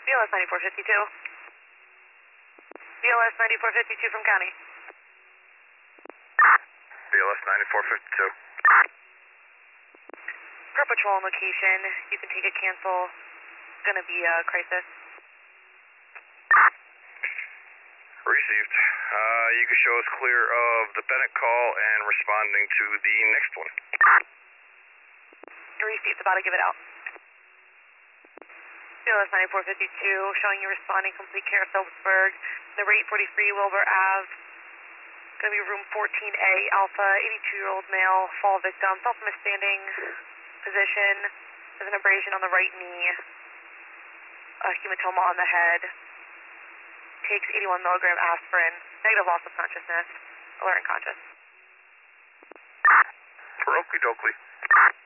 BLS 9452. BLS 9452 from County. BLS 9452. Per patrol on location, you can take a cancel. It's going to be a crisis. Received. You can show us clear of the Bennett call and responding to the next one. Received, about to give it out. BLS 9452, showing you responding, complete care of Phillipsburg. Number 843 Wilbur Ave. Going to be room 14A, Alpha, 82-year-old male, fall victim, fell from a standing position. There's an abrasion on the right knee, a hematoma on the head. Takes 81 milligram aspirin, negative loss of consciousness, alert and conscious. Okie dokie.